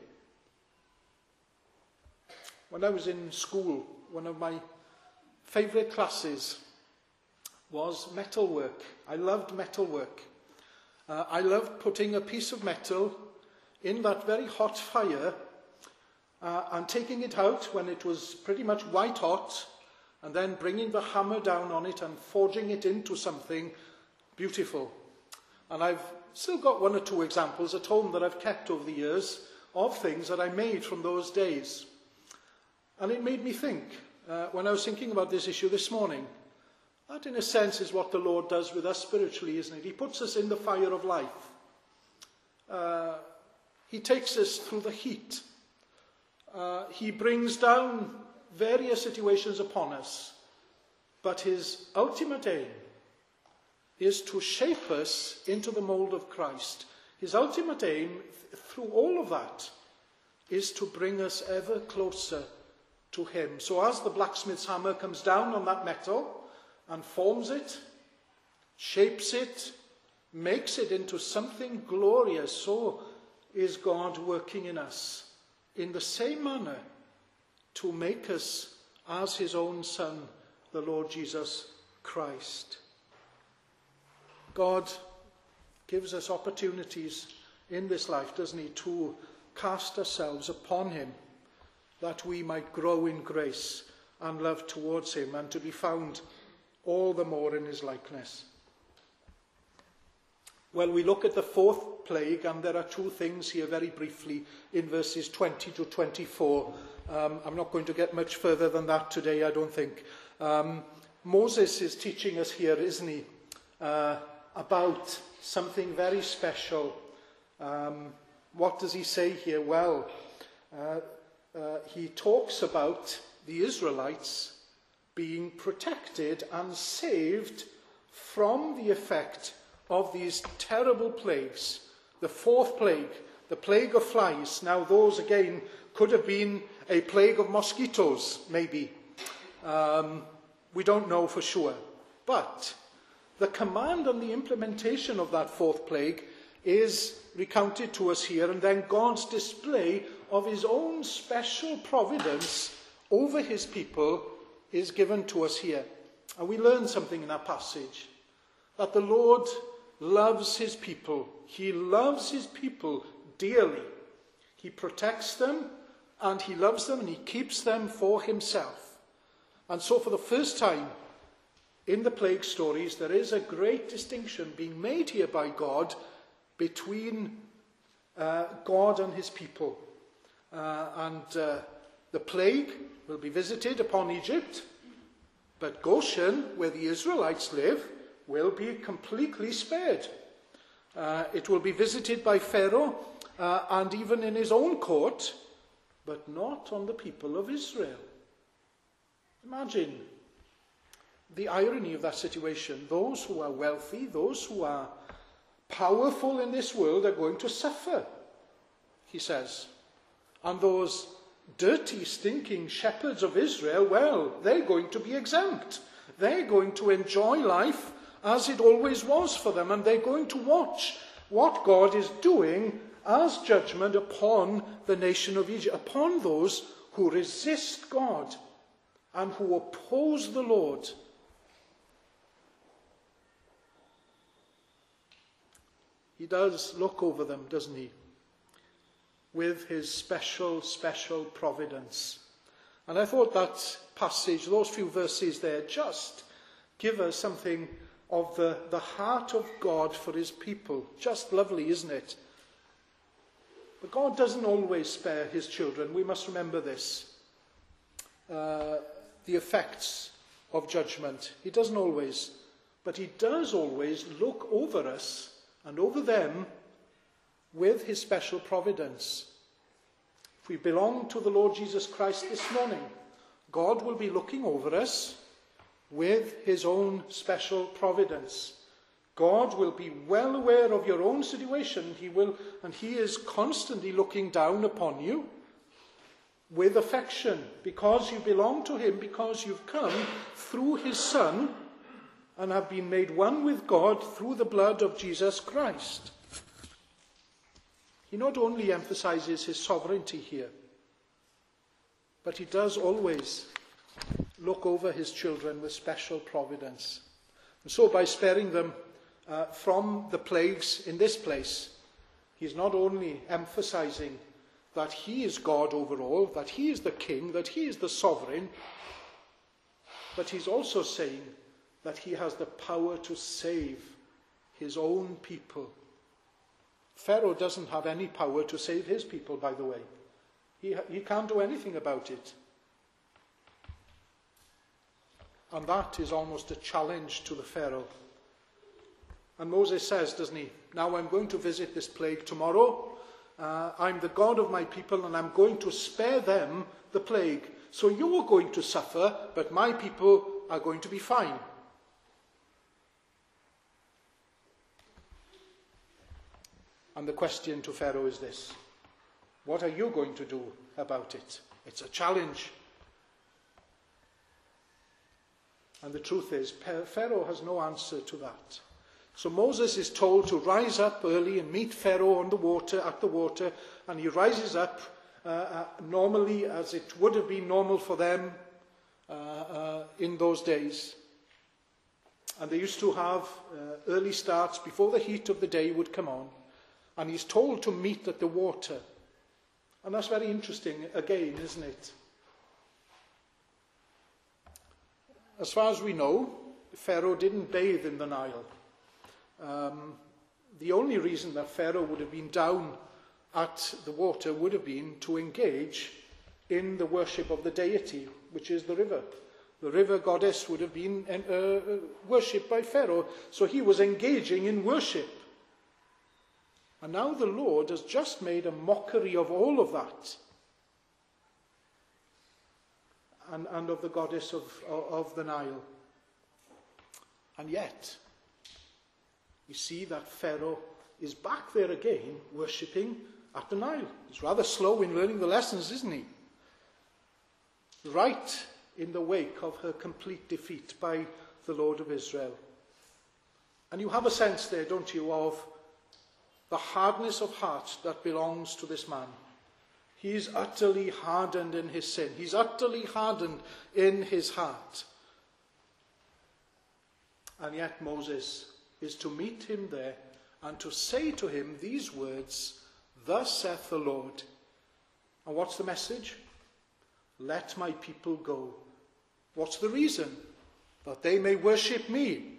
When I was in school, one of my favourite classes was metalwork. I loved metalwork. Uh, I loved putting a piece of metal in that very hot fire uh, and taking it out when it was pretty much white hot, and then bringing the hammer down on it and forging it into something beautiful. And I've still got one or two examples at home that I've kept over the years of things that I made from those days. And it made me think, uh, when I was thinking about this issue this morning, that in a sense is what the Lord does with us spiritually, isn't it? He puts us in the fire of life. Uh, he takes us through the heat. Uh, he brings down various situations upon us. But his ultimate aim is to shape us into the mould of Christ. His ultimate aim th- through all of that is to bring us ever closer to him. So as the blacksmith's hammer comes down on that metal and forms it, shapes it, makes it into something glorious, so is God working in us in the same manner to make us as his own Son, the Lord Jesus Christ. God gives us opportunities in this life, doesn't he, to cast ourselves upon him, that we might grow in grace and love towards him, and to be found all the more in his likeness. Well, we look at the fourth plague, and there are two things here very briefly in verses twenty to twenty-four. Um, I'm not going to get much further than that today, I don't think. Um, Moses is teaching us here, isn't he, uh, about something very special. Um, what does he say here? Well, uh, uh, he talks about the Israelites being protected and saved from the effect of these terrible plagues. The fourth plague, the plague of flies. Now those again could have been a plague of mosquitoes, maybe. Um, we don't know for sure. But the command and the implementation of that fourth plague is recounted to us here, and then God's display of his own special providence over his people is given to us here. And we learn something in that passage, that the Lord loves his people. He loves his people dearly. He protects them, and he loves them, and he keeps them for himself. And so for the first time in the plague stories, there is a great distinction being made here by God between uh, God and his people. Uh, and uh, the plague will be visited upon Egypt, but Goshen, where the Israelites live, will be completely spared. Uh, it will be visited by Pharaoh uh, and even in his own court, but not on the people of Israel. Imagine the irony of that situation. Those who are wealthy, those who are powerful in this world are going to suffer, he says. And those dirty, stinking shepherds of Israel, well, they're going to be exempt. They're going to enjoy life as it always was for them, and they're going to watch what God is doing as judgment upon the nation of Egypt, upon those who resist God and who oppose the Lord. He does look over them, doesn't he? With his special, special providence. And I thought that passage, those few verses there, just give us something of the, the heart of God for his people. Just lovely, isn't it? But God doesn't always spare his children. We must remember this. Uh, the effects of judgment. He doesn't always. But he does always look over us and over them with his special providence. If we belong to the Lord Jesus Christ this morning, God will be looking over us with his own special providence. God will be well aware of your own situation. He will, and he is constantly looking down upon you with affection, because you belong to him, because you've come through his Son and have been made one with God through the blood of Jesus Christ. He not only emphasizes his sovereignty here, but he does always look over his children with special providence. And so by sparing them uh, from the plagues in this place, he's not only emphasizing that he is God over all, that he is the king, that he is the sovereign, but he's also saying that he has the power to save his own people. Pharaoh doesn't have any power to save his people, by the way. He, he can't do anything about it. And that is almost a challenge to the Pharaoh. And Moses says, doesn't he, now I'm going to visit this plague tomorrow. Uh, I'm the God of my people, and I'm going to spare them the plague. So you're going to suffer, but my people are going to be fine. And the question to Pharaoh is this: what are you going to do about it? It's a challenge. And the truth is, Pharaoh has no answer to that. So Moses is told to rise up early and meet Pharaoh on the water, at the water, and he rises up uh, uh, normally, as it would have been normal for them uh, uh, in those days. And they used to have uh, early starts before the heat of the day would come on. And he's told to meet at the water. And that's very interesting again, isn't it? As far as we know, Pharaoh didn't bathe in the Nile. Um, the only reason that Pharaoh would have been down at the water would have been to engage in the worship of the deity, which is the river. The river goddess would have been uh, worshipped by Pharaoh, so he was engaging in worship. And now the Lord has just made a mockery of all of that, and, and of the goddess of, of the Nile. And yet, we see that Pharaoh is back there again, worshipping at the Nile. He's rather slow in learning the lessons, isn't he? Right in the wake of her complete defeat by the Lord of Israel. And you have a sense there, don't you, of the hardness of heart that belongs to this man. He is utterly hardened in his sin. He's utterly hardened in his heart. And yet Moses is to meet him there and to say to him these words, "Thus saith the Lord." And what's the message? Let my people go. What's the reason? That they may worship me.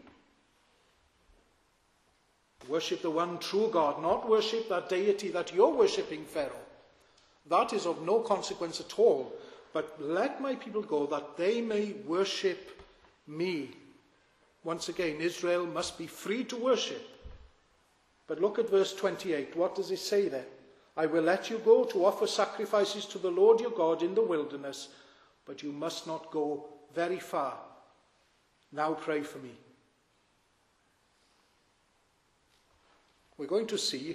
Worship the one true God, not worship that deity that you're worshipping, Pharaoh. That is of no consequence at all. But let my people go that they may worship me. Once again, Israel must be free to worship. But look at verse twenty-eight. What does it say there? I will let you go to offer sacrifices to the Lord your God in the wilderness, but you must not go very far. Now pray for me. We're going to see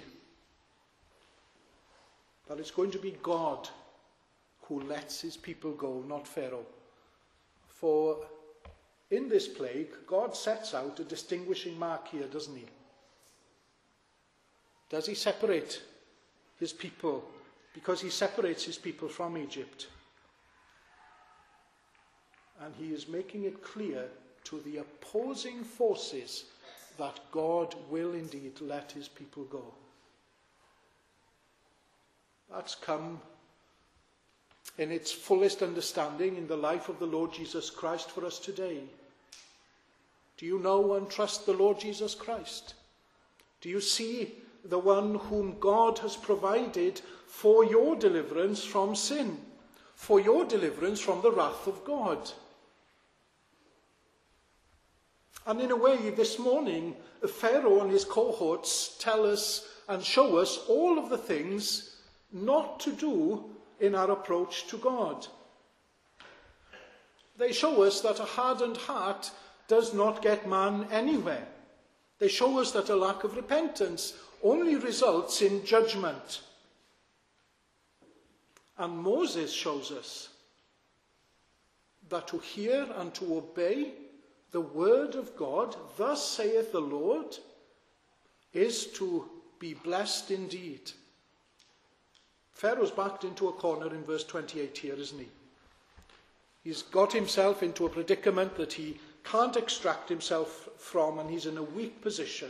that it's going to be God who lets his people go, not Pharaoh. For in this plague, God sets out a distinguishing mark here, doesn't he? Does he separate his people? Because he separates his people from Egypt. And he is making it clear to the opposing forces that God will indeed let his people go. That's come in its fullest understanding in the life of the Lord Jesus Christ for us today. Do you know and trust the Lord Jesus Christ? Do you see the one whom God has provided for your deliverance from sin, for your deliverance from the wrath of God. And in a way, this morning, Pharaoh and his cohorts tell us and show us all of the things not to do in our approach to God. They show us that a hardened heart does not get man anywhere. They show us that a lack of repentance only results in judgment. And Moses shows us that to hear and to obey the word of God, thus saith the Lord, is to be blessed indeed. Pharaoh's backed into a corner in verse twenty-eight here, isn't he? He's got himself into a predicament that he can't extract himself from, and he's in a weak position.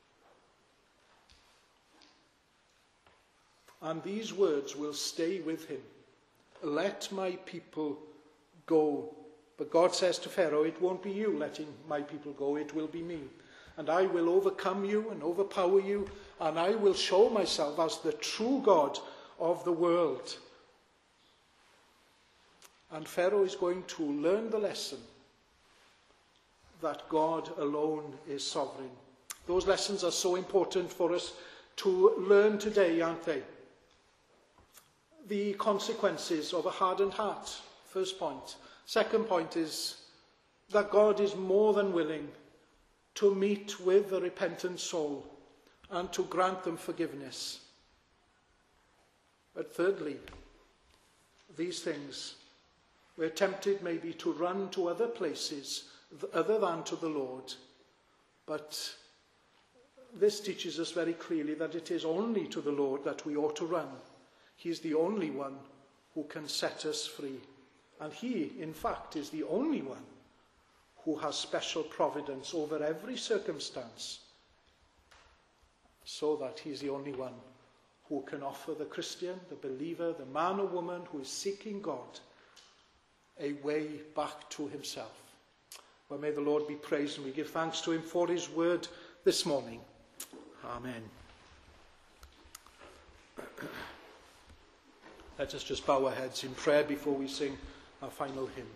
And these words will stay with him. Let my people go. But God says to Pharaoh, it won't be you letting my people go, it will be me. And I will overcome you and overpower you, and I will show myself as the true God of the world. And Pharaoh is going to learn the lesson that God alone is sovereign. Those lessons are so important for us to learn today, aren't they? The consequences of a hardened heart, first point. Second point is that God is more than willing to meet with a repentant soul and to grant them forgiveness. But thirdly, these things, we're tempted maybe to run to other places other than to the Lord. But this teaches us very clearly that it is only to the Lord that we ought to run. He is the only one who can set us free. And he, in fact, is the only one who has special providence over every circumstance, so that he is the only one who can offer the Christian, the believer, the man or woman who is seeking God, a way back to himself. Well, may the Lord be praised, and we give thanks to him for his word this morning. Amen. Let us just bow our heads in prayer before we sing our final hymn.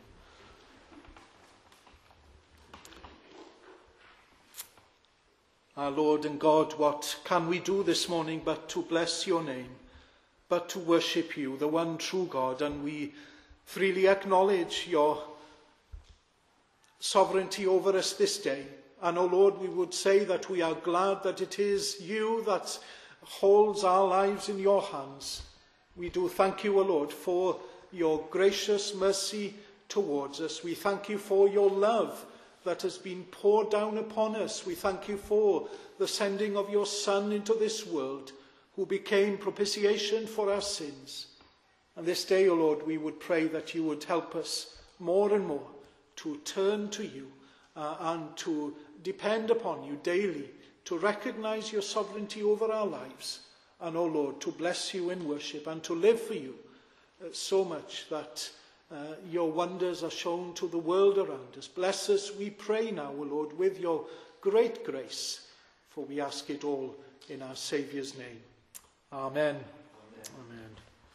Our Lord and God, what can we do this morning but to bless your name, but to worship you, the one true God, and we freely acknowledge your sovereignty over us this day. And, O Lord, we would say that we are glad that it is you that holds our lives in your hands. We do thank you, O Lord, for your gracious mercy towards us. We thank you for your love that has been poured down upon us. We thank you for the sending of your Son into this world, who became propitiation for our sins. And this day, O Lord, we would pray that you would help us more and more to turn to you uh, and to depend upon you daily, to recognize your sovereignty over our lives, and, O Lord, to bless you in worship and to live for you uh, so much that uh, your wonders are shown to the world around us. Bless us, we pray now, O Lord, with your great grace, for we ask it all in our Saviour's name. Amen. Amen. Amen.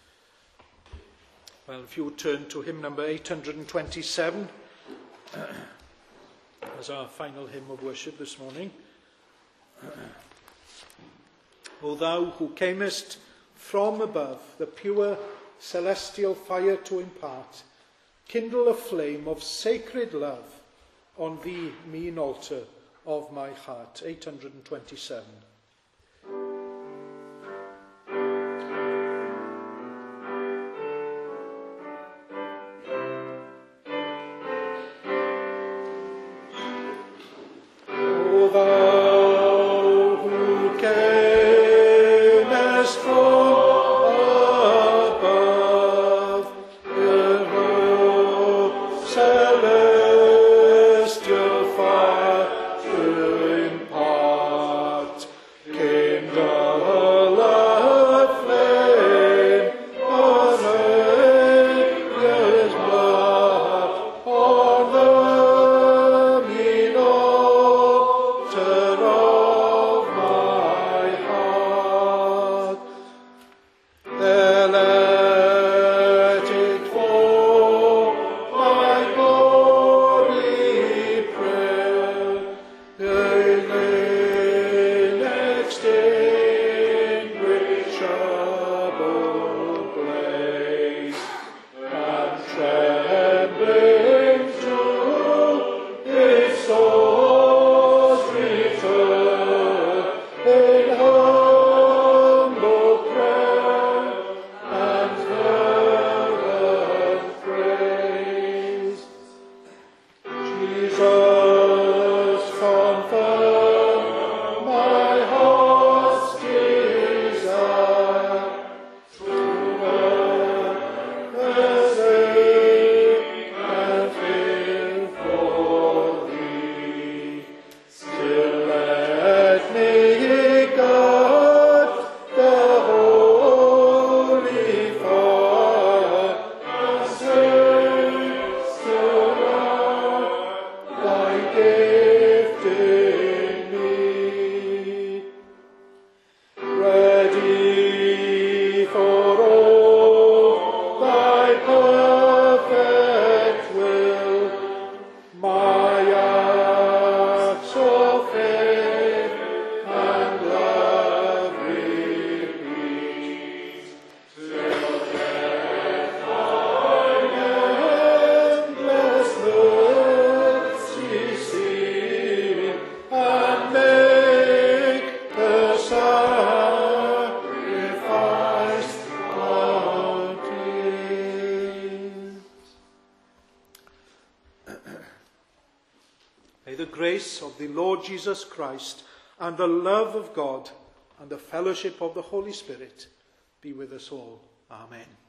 Well, if you would turn to hymn number eight hundred twenty-seven as our final hymn of worship this morning. O thou who camest from above, the pure celestial fire to impart, kindle a flame of sacred love on thee mean altar of my heart. eight hundred twenty-seven. the grace of the Lord Jesus Christ and the love of God and the fellowship of the Holy Spirit be with us all. Amen.